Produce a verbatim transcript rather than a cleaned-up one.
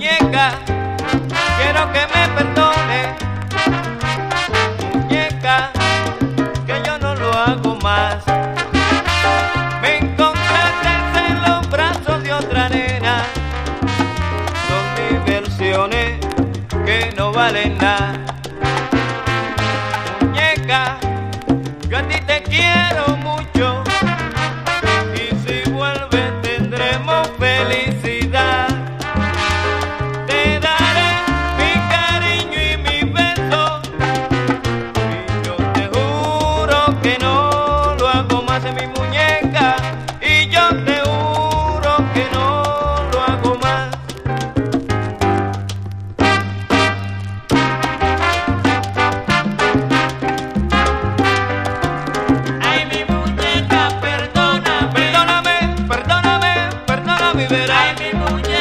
Muñeca, quiero que me perdone. Muñeca, que yo no lo hago más. Me encontraste en los brazos de otra nena. Son diversiones que no valen nada. Muñeca, yo a ti te quiero mucho. Y si vuelves tendremos felicidad. Te daré mi cariño y mi beso. Y yo te juro que no lo hago más en mi muñeca. Y yo te juro que no lo hago más. Ay, mi muñeca, perdona, Perdóname, perdóname, perdóname, verás. ay, mi muñeca.